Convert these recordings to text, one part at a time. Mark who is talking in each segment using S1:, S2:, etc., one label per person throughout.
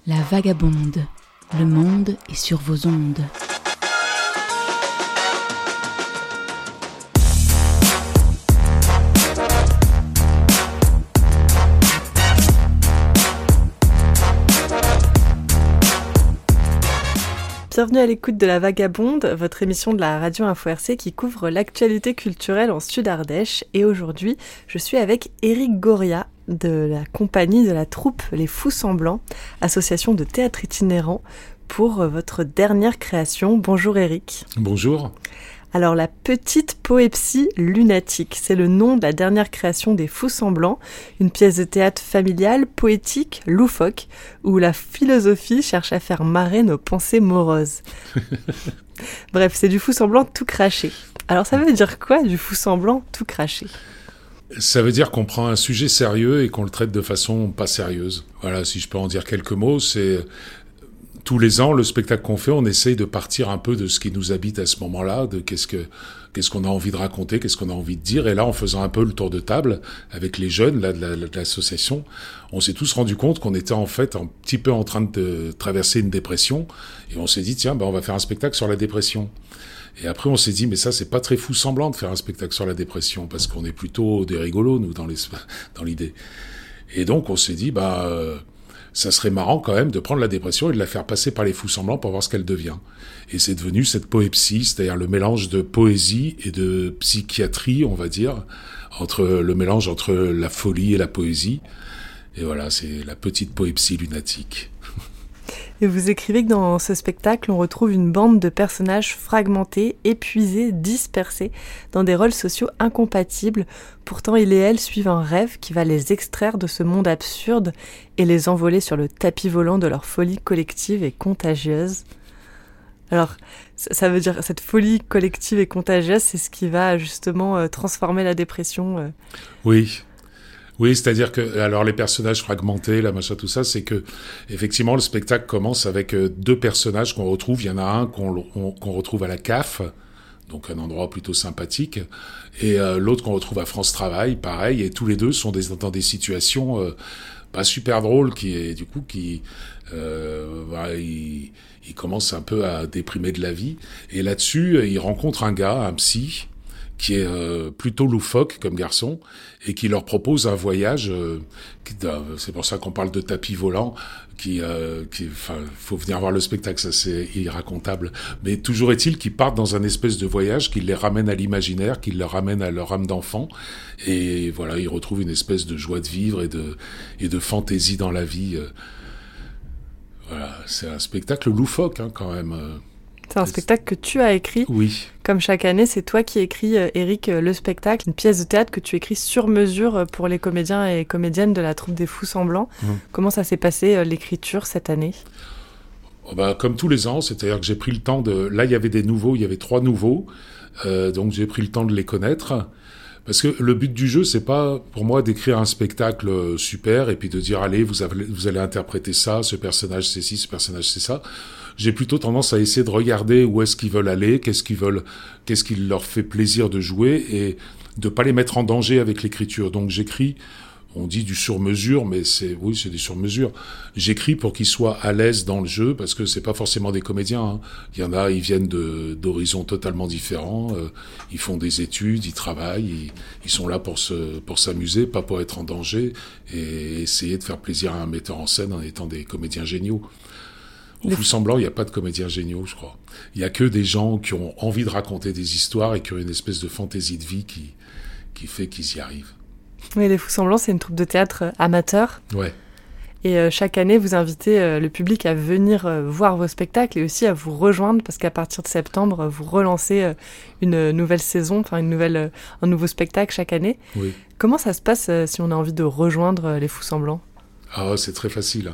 S1: La vagabonde, le monde est sur vos ondes.
S2: Bienvenue à l'écoute de La Vagabonde, votre émission de la radio Info RC qui couvre l'actualité culturelle en Sud-Ardèche. Et aujourd'hui, je suis avec Éric Goria de la compagnie de la troupe Les Fous Semblants, association de théâtre itinérant, pour votre dernière création. Bonjour Éric.
S3: Bonjour.
S2: Alors, La Petite Poépsie Lunatique, c'est le nom de la dernière création des Fous Semblants, une pièce de théâtre familiale, poétique, loufoque, où la philosophie cherche à faire marrer nos pensées moroses. Bref, c'est du fou semblant tout craché. Alors, ça veut dire quoi, du fou semblant tout craché ?
S3: Ça veut dire qu'on prend un sujet sérieux et qu'on le traite de façon pas sérieuse. Voilà, si je peux en dire quelques mots, c'est... Tous les ans, le spectacle qu'on fait, on essaye de partir un peu de ce qui nous habite à ce moment-là, de qu'est-ce qu'on a envie de raconter, qu'est-ce qu'on a envie de dire. Et là, en faisant un peu le tour de table avec les jeunes là, de l'association, on s'est tous rendu compte qu'on était en fait un petit peu en train de traverser une dépression. Et on s'est dit, tiens, on va faire un spectacle sur la dépression. Et après, on s'est dit, mais ça, c'est pas très fou semblant de faire un spectacle sur la dépression, parce qu'on est plutôt des rigolos, nous, dans l'idée. Et donc, on s'est dit, ça serait marrant quand même de prendre la dépression et de la faire passer par les fous semblants pour voir ce qu'elle devient. Et c'est devenu cette poépsie, c'est-à-dire le mélange de poésie et de psychiatrie, on va dire, le mélange entre la folie et la poésie. Et voilà, c'est la petite poépsie lunatique.
S2: Et vous écrivez que dans ce spectacle, on retrouve une bande de personnages fragmentés, épuisés, dispersés, dans des rôles sociaux incompatibles. Pourtant, il et elle suivent un rêve qui va les extraire de ce monde absurde et les envoler sur le tapis volant de leur folie collective et contagieuse. Alors, ça veut dire, cette folie collective et contagieuse, c'est ce qui va justement transformer la dépression.
S3: Oui, c'est-à-dire que alors les personnages fragmentés, tout ça, c'est que effectivement le spectacle commence avec deux personnages qu'on retrouve. Il y en a un qu'on retrouve à la CAF, donc un endroit plutôt sympathique, et l'autre qu'on retrouve à France Travail, pareil. Et tous les deux sont dans des situations pas super drôles, ils commencent un peu à déprimer de la vie. Et là-dessus, ils rencontrent un gars, un psy, qui est plutôt loufoque comme garçon, et qui leur propose un voyage, c'est pour ça qu'on parle de tapis volant, faut venir voir le spectacle, ça c'est irracontable, mais toujours est-il qu'ils partent dans un espèce de voyage qui les ramène à l'imaginaire, qui les ramène à leur âme d'enfant, et voilà, ils retrouvent une espèce de joie de vivre et de fantaisie dans la vie. Voilà, c'est un spectacle loufoque quand même.
S2: C'est un spectacle que tu as écrit.
S3: Oui.
S2: Comme chaque année, c'est toi qui écris, Éric, le spectacle, une pièce de théâtre que tu écris sur mesure pour les comédiens et comédiennes de la troupe des Fous Semblants. Comment ça s'est passé, l'écriture, cette année ?
S3: Comme tous les ans, c'est-à-dire que j'ai pris le temps de... Là, il y avait 3 nouveaux, donc j'ai pris le temps de les connaître. Parce que le but du jeu, c'est pas pour moi d'écrire un spectacle super et puis de dire allez, vous allez interpréter ça, ce personnage c'est ci, ce personnage c'est ça. J'ai plutôt tendance à essayer de regarder où est-ce qu'ils veulent aller, qu'est-ce qui leur fait plaisir de jouer et de pas les mettre en danger avec l'écriture. Donc j'écris, on dit du sur-mesure, mais c'est du sur-mesure. J'écris pour qu'ils soient à l'aise dans le jeu, parce que c'est pas forcément des comédiens. Il y en a, ils viennent d'horizons totalement différents. Ils font des études, ils travaillent, ils sont là pour s'amuser, pas pour être en danger et essayer de faire plaisir à un metteur en scène en étant des comédiens géniaux. Au Fous Semblants, il n'y a pas de comédiens géniaux, je crois. Il y a que des gens qui ont envie de raconter des histoires et qui ont une espèce de fantaisie de vie qui fait qu'ils y arrivent.
S2: Oui, Les Fous Semblants, c'est une troupe de théâtre amateur.
S3: Ouais.
S2: Et chaque année, vous invitez le public à venir voir vos spectacles et aussi à vous rejoindre, parce qu'à partir de septembre, vous relancez une nouvelle saison, un nouveau spectacle chaque année.
S3: Oui.
S2: Comment ça se passe si on a envie de rejoindre Les Fous Semblants ?
S3: C'est très facile.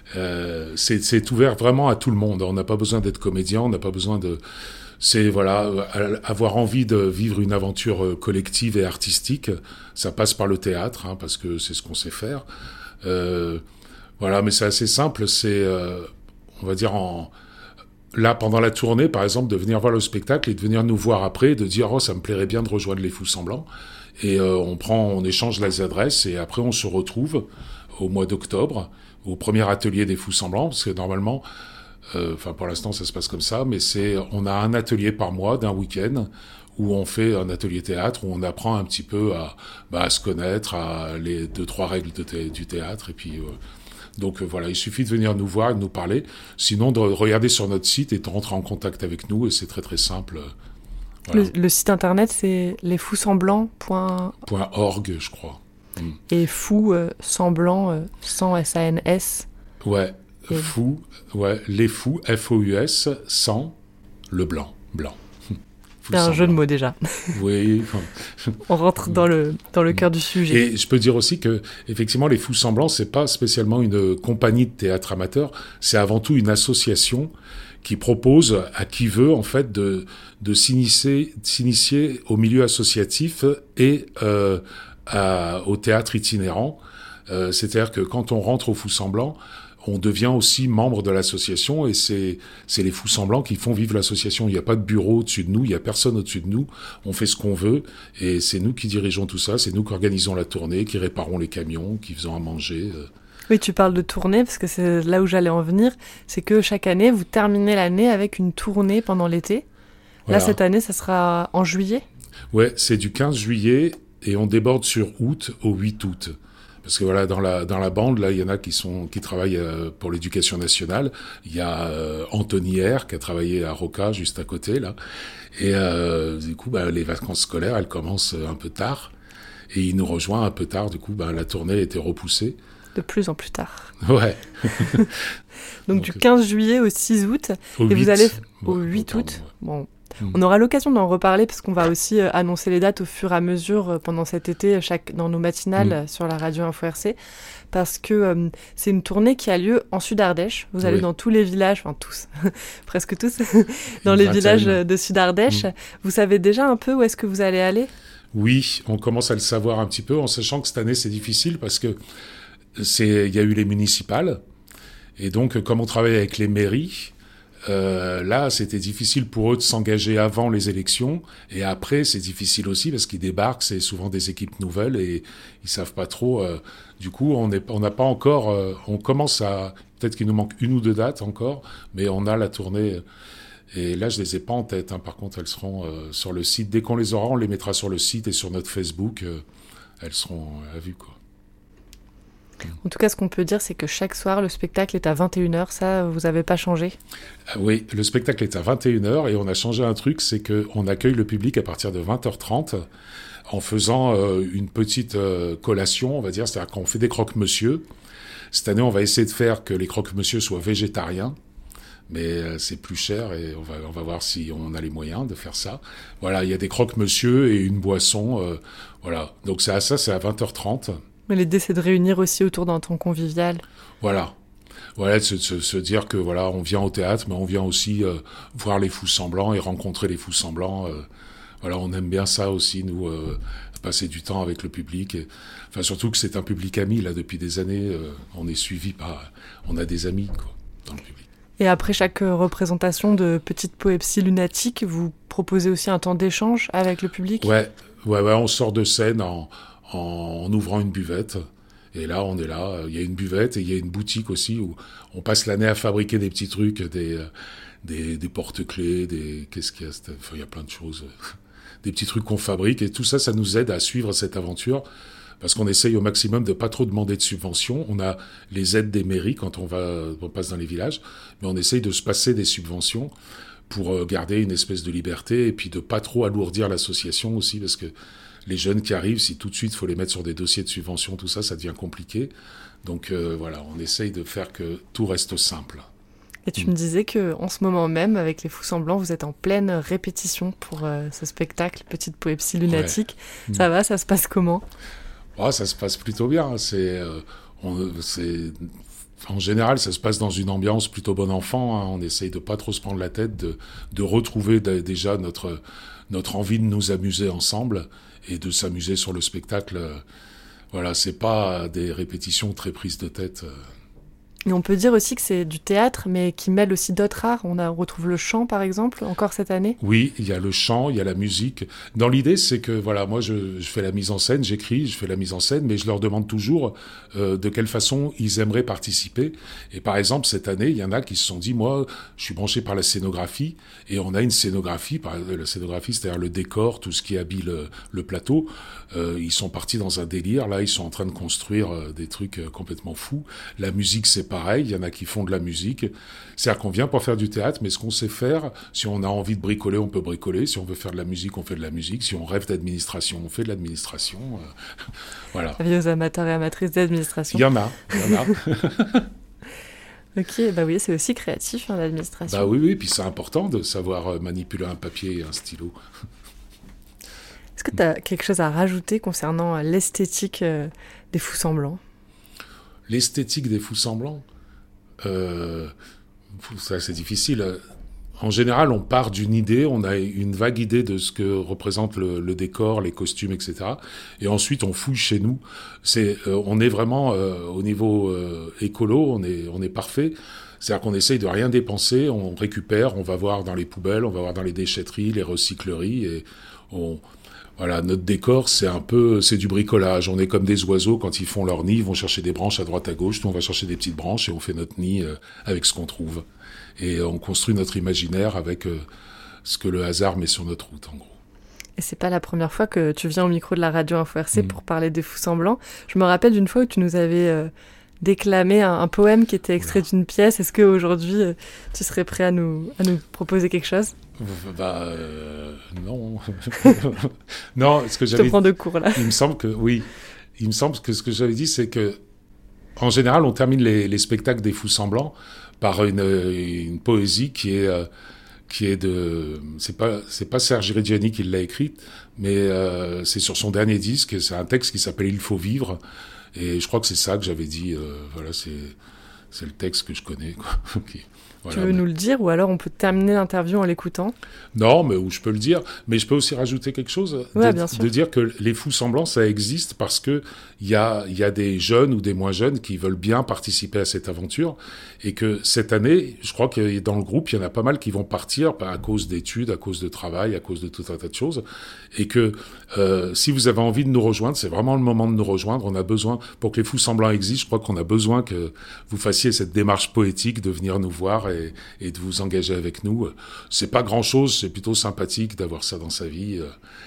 S3: C'est ouvert vraiment à tout le monde. On n'a pas besoin d'être comédien, on n'a pas besoin de... C'est avoir envie de vivre une aventure collective et artistique, ça passe par le théâtre, parce que c'est ce qu'on sait faire. Mais c'est assez simple. C'est, on va dire, là pendant la tournée, par exemple, de venir voir le spectacle et de venir nous voir après, de dire ça me plairait bien de rejoindre les Fous Semblants. Et on échange les adresses et après on se retrouve au mois d'octobre au premier atelier des Fous Semblants, parce que normalement, pour l'instant ça se passe comme ça, mais on a un atelier par mois d'un week-end où on fait un atelier théâtre, où on apprend un petit peu à se connaître, à les 2-3 règles du théâtre, et puis donc voilà, il suffit de venir nous voir et de nous parler, sinon de regarder sur notre site et de rentrer en contact avec nous, et c'est très très simple.
S2: Voilà. Le site internet, c'est lesfoussemblants.org,
S3: je crois.
S2: Et fou, semblant, sans S-A-N-S.
S3: Ouais, fou, les fous, F-O-U-S, sans le blanc.
S2: C'est un jeu de mots déjà.
S3: Oui.
S2: On rentre dans le cœur du sujet.
S3: Et je peux dire aussi que, effectivement, les Fous Semblants, c'est pas spécialement une compagnie de théâtre amateur, c'est avant tout une association qui propose à qui veut, en fait, de s'initier au milieu associatif et au théâtre itinérant. C'est-à-dire que quand on rentre aux Fous Semblants, on devient aussi membre de l'association, et c'est les Fous Semblants qui font vivre l'association. Il n'y a pas de bureau au-dessus de nous, il n'y a personne au-dessus de nous. On fait ce qu'on veut, et c'est nous qui dirigeons tout ça, c'est nous qui organisons la tournée, qui réparons les camions, qui faisons à manger.
S2: Oui, tu parles de tournée, parce que c'est là où j'allais en venir. C'est que chaque année, vous terminez l'année avec une tournée pendant l'été. Voilà. Là, cette année, ça sera en juillet ?
S3: Ouais, c'est du 15 juillet, et on déborde sur août au 8 août. Parce que voilà, dans la bande, là, il y en a qui travaillent pour l'éducation nationale. Il y a Anthony R, qui a travaillé à Roca, juste à côté, là. Et du coup, les vacances scolaires, elles commencent un peu tard. Et il nous rejoint un peu tard. Du coup, la tournée a été repoussée.
S2: De plus en plus tard.
S3: Ouais.
S2: Donc du 15 juillet au 6 août.
S3: Au
S2: et
S3: 8,
S2: vous allez au 8 août. Bon. On aura l'occasion d'en reparler parce qu'on va aussi annoncer les dates au fur et à mesure pendant cet été dans nos matinales sur la radio Info RC, parce que c'est une tournée qui a lieu en Sud-Ardèche. Vous allez dans tous les villages, enfin tous, presque tous, dans les villages de Sud-Ardèche. Vous savez déjà un peu où est-ce que vous allez aller ?
S3: Oui, on commence à le savoir un petit peu, en sachant que cette année c'est difficile parce que il y a eu les municipales, et donc comme on travaille avec les mairies, là, c'était difficile pour eux de s'engager avant les élections, et après, c'est difficile aussi parce qu'ils débarquent, c'est souvent des équipes nouvelles et ils savent pas trop. Du coup, on n'a pas encore. On commence à. Peut-être qu'il nous manque 1 ou 2 dates encore, mais on a la tournée. Et là, je les ai pas en tête. Par contre, elles seront sur le site. Dès qu'on les aura, on les mettra sur le site et sur notre Facebook. Elles seront à vue, quoi.
S2: En tout cas, ce qu'on peut dire, c'est que chaque soir, le spectacle est à 21h. Ça, vous n'avez pas changé ?
S3: Oui, le spectacle est à 21h, et on a changé un truc, c'est qu'on accueille le public à partir de 20h30 en faisant une petite collation, on va dire, c'est-à-dire qu'on fait des croque-monsieur. Cette année, on va essayer de faire que les croque-monsieur soient végétariens, mais c'est plus cher, et on va voir si on a les moyens de faire ça. Voilà, il y a des croque-monsieur et une boisson. Voilà, donc c'est à 20h30.
S2: Mais l'idée, c'est de réunir aussi autour d'un temps convivial.
S3: Voilà, de se dire que voilà, on vient au théâtre, mais on vient aussi voir les Fous Semblants et rencontrer les Fous Semblants. Voilà, on aime bien ça aussi, nous, passer du temps avec le public. Enfin, surtout que c'est un public ami, là, depuis des années. On est suivi on a des amis, quoi, dans le public.
S2: Et après chaque représentation de Petite Poépsie lunatique, vous proposez aussi un temps d'échange avec le public ?
S3: Ouais, on sort de scène en ouvrant une buvette. Et là, on est là. Il y a une buvette et il y a une boutique aussi où on passe l'année à fabriquer des petits trucs, des porte-clés, qu'est-ce qu'il y a ? Il y a plein de choses. Des petits trucs qu'on fabrique, et tout ça, ça nous aide à suivre cette aventure, parce qu'on essaye au maximum de pas trop demander de subventions. On a les aides des mairies quand on passe dans les villages, mais on essaye de se passer des subventions pour garder une espèce de liberté, et puis de pas trop alourdir l'association aussi, parce que les jeunes qui arrivent, si tout de suite il faut les mettre sur des dossiers de subvention, tout ça, ça devient compliqué. Donc voilà, on essaye de faire que tout reste simple.
S2: Et tu me disais qu'en ce moment même, avec les Fous Semblants, vous êtes en pleine répétition pour ce spectacle Petite Poépsie lunatique. Ouais. Ça va, ça se passe comment ?
S3: Ça se passe plutôt bien. En général, ça se passe dans une ambiance plutôt bon enfant. On essaye de pas trop se prendre la tête, de retrouver déjà notre envie de nous amuser ensemble et de s'amuser sur le spectacle. Voilà, c'est pas des répétitions très prises de tête.
S2: Et on peut dire aussi que c'est du théâtre, mais qui mêle aussi d'autres arts. On retrouve le chant, par exemple, encore cette année.
S3: Oui, il y a le chant, il y a la musique. Dans l'idée, c'est que voilà, moi, je fais la mise en scène, j'écris, je fais la mise en scène, mais je leur demande toujours de quelle façon ils aimeraient participer. Et par exemple, cette année, il y en a qui se sont dit, moi, je suis branché par la scénographie, et on a une scénographie, la scénographie, c'est-à-dire le décor, tout ce qui habille le plateau. Ils sont partis dans un délire. Là, ils sont en train de construire des trucs complètement fous. La musique, c'est pareil. Il y en a qui font de la musique. C'est-à-dire qu'on vient pour faire du théâtre, mais ce qu'on sait faire, si on a envie de bricoler, on peut bricoler. Si on veut faire de la musique, on fait de la musique. Si on rêve d'administration, on fait de l'administration. Voilà.
S2: Avis aux amateurs et amatrices d'administration.
S3: Il y en a.
S2: Ok, bah oui, c'est aussi créatif, hein, l'administration.
S3: Bah oui, puis c'est important de savoir manipuler un papier et un stylo.
S2: Est-ce que tu as quelque chose à rajouter concernant l'esthétique des fous semblants ?
S3: L'esthétique des fous semblants, ça c'est difficile. En général, on part d'une idée, on a une vague idée de ce que représente le décor, les costumes, etc. Et ensuite, on fouille chez nous. On est vraiment au niveau écolo, on est parfait. C'est-à-dire qu'on essaye de rien dépenser, on récupère, on va voir dans les poubelles, on va voir dans les déchetteries, les recycleries, et voilà, notre décor, c'est du bricolage. On est comme des oiseaux, quand ils font leur nid, ils vont chercher des branches à droite à gauche. Nous, on va chercher des petites branches et on fait notre nid avec ce qu'on trouve. Et on construit notre imaginaire avec ce que le hasard met sur notre route, en gros.
S2: Et c'est pas la première fois que tu viens au micro de la radio Info RC pour parler des fous semblants. Je me rappelle d'une fois où tu nous avais déclamé un poème qui était extrait d'une pièce. Est-ce qu'aujourd'hui, tu serais prêt à nous proposer quelque chose ?
S3: Non. Non, ce que j'avais...
S2: Je te prends de court, là.
S3: Il me semble que ce que j'avais dit, c'est que, en général, on termine les spectacles des fous semblants par une poésie qui est de... C'est pas Serge Reggiani qui l'a écrite, mais c'est sur son dernier disque. C'est un texte qui s'appelle « Il faut vivre ». Et je crois que c'est ça que j'avais dit. Voilà, c'est le texte que je connais, quoi. Okay. Voilà,
S2: tu veux nous le dire, ou alors on peut terminer l'interview en l'écoutant ?
S3: Non, mais je peux le dire. Mais je peux aussi rajouter quelque chose.
S2: Ouais, bien sûr.
S3: De dire que les fous semblants, ça existe parce que il y a des jeunes ou des moins jeunes qui veulent bien participer à cette aventure. Et que cette année, je crois que dans le groupe, il y en a pas mal qui vont partir à cause d'études, à cause de travail, à cause de tout un tas de choses. Et que si vous avez envie de nous rejoindre, c'est vraiment le moment de nous rejoindre. On a besoin, pour que les fous semblants existent, je crois qu'on a besoin que vous fassiez cette démarche poétique de venir nous voir et de vous engager avec nous. C'est pas grand-chose, c'est plutôt sympathique d'avoir ça dans sa vie.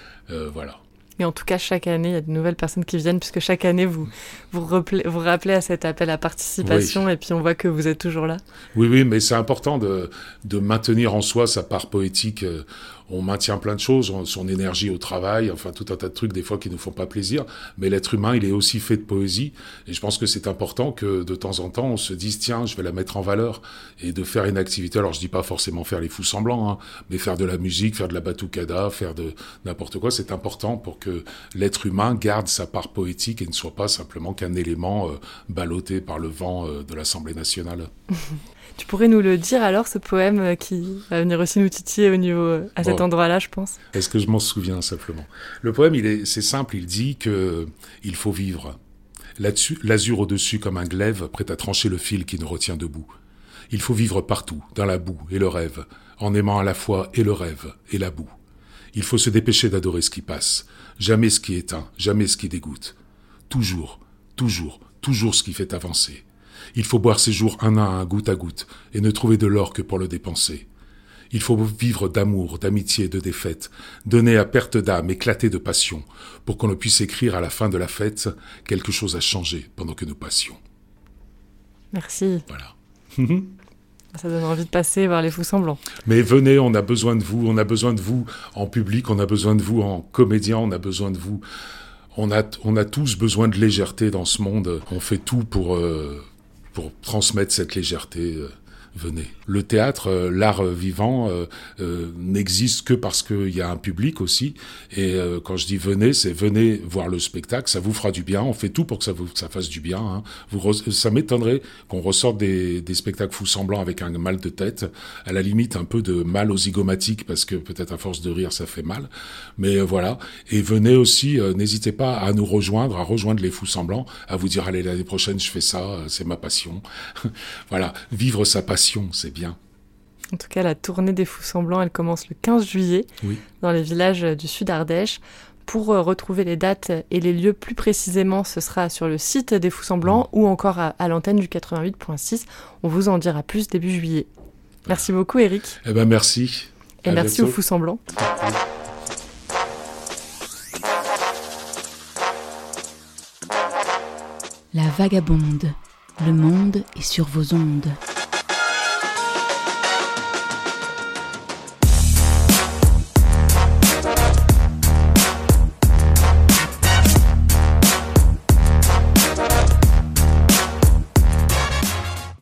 S3: Voilà.
S2: Mais en tout cas, chaque année, il y a de nouvelles personnes qui viennent, puisque chaque année, vous rappelez à cet appel à participation, oui. Et puis on voit que vous êtes toujours là.
S3: Oui, mais c'est important de maintenir en soi sa part poétique. On maintient plein de choses, son énergie au travail, enfin tout un tas de trucs des fois qui nous font pas plaisir, mais l'être humain, il est aussi fait de poésie, et je pense que c'est important que de temps en temps, on se dise, tiens, je vais la mettre en valeur, et de faire une activité, alors je dis pas forcément faire les fous semblants, hein, mais faire de la musique, faire de la batucada, faire de n'importe quoi, c'est important pour que l'être humain garde sa part poétique et ne soit pas simplement qu'un élément ballotté par le vent de l'Assemblée nationale.
S2: Tu pourrais nous le dire alors, ce poème qui va venir aussi nous titiller à cet endroit-là, je pense.
S3: Est-ce que je m'en souviens simplement ? Le poème, c'est simple, il dit qu'il faut vivre. Là-dessus, l'azur au-dessus comme un glaive, prêt à trancher le fil qui nous retient debout. Il faut vivre partout, dans la boue et le rêve, en aimant à la fois et le rêve et la boue. Il faut se dépêcher d'adorer ce qui passe, jamais ce qui éteint, jamais ce qui dégoûte. Toujours, toujours, toujours ce qui fait avancer. Il faut boire ses jours un à un, goutte à goutte, et ne trouver de l'or que pour le dépenser. Il faut vivre d'amour, d'amitié, de défaite, donner à perte d'âme, éclater de passion, pour qu'on ne puisse écrire à la fin de la fête « Quelque chose a changé pendant que nous passions ».
S2: Merci.
S3: Voilà.
S2: Ça donne envie de passer voir les fous semblants.
S3: Mais venez, on a besoin de vous en public, on a besoin de vous en comédien, on a besoin de vous. On a tous besoin de légèreté dans ce monde. On fait tout pour transmettre cette légèreté. venez. Le théâtre, l'art vivant, n'existe que parce qu'il y a un public aussi. Et quand je dis venez, c'est venez voir le spectacle, ça vous fera du bien. On fait tout pour que ça fasse du bien. Hein. Ça m'étonnerait qu'on ressorte des spectacles fous semblants avec un mal de tête, à la limite un peu de mal aux zygomatiques, parce que peut-être à force de rire, ça fait mal. Mais voilà. Et venez aussi, n'hésitez pas à nous rejoindre, à rejoindre les fous semblants, à vous dire, allez, l'année prochaine, je fais ça, c'est ma passion. Voilà, vivre sa passion, c'est bien.
S2: En tout cas, la tournée des Fous Semblants, elle commence le 15 juillet dans les villages du Sud Ardèche. Pour retrouver les dates et les lieux plus précisément, ce sera sur le site des Fous Semblants ou encore à l'antenne du 88.6. On vous en dira plus début juillet. Merci beaucoup, Éric.
S3: Eh ben merci.
S2: Et merci aux Fous Semblants.
S1: La Vagabonde. Le monde est sur vos ondes.